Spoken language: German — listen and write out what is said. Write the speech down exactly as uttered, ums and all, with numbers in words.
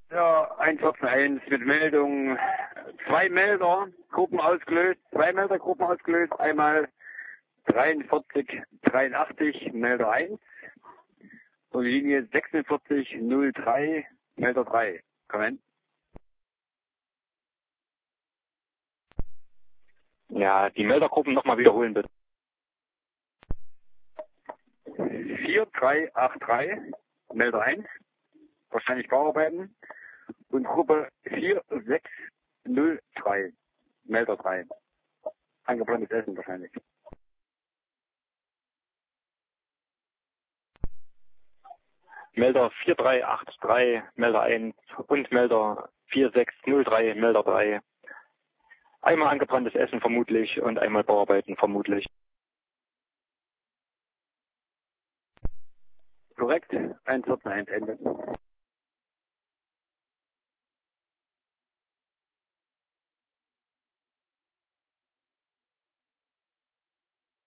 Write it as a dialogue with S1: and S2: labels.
S1: Ja, eins eins mit Meldung. Zwei Melder, Gruppen ausgelöst, zwei Meldergruppen ausgelöst. Einmal dreiundvierzig dreiundachtzig, Melder eins. Und die Linie sechsundvierzig null drei, Melder drei. Comment?
S2: Ja, die Meldergruppen nochmal wiederholen, bitte.
S1: vier drei acht drei, Melder eins. Wahrscheinlich Bauarbeiten. Und Gruppe vier sechs null drei, Melder drei. Angeplantes Essen wahrscheinlich.
S2: Melder vier drei acht drei, Melder eins und Melder vier sechs null drei, Melder drei. Einmal angebranntes Essen vermutlich und einmal Bauarbeiten vermutlich.
S1: Korrekt, eins eins Ende.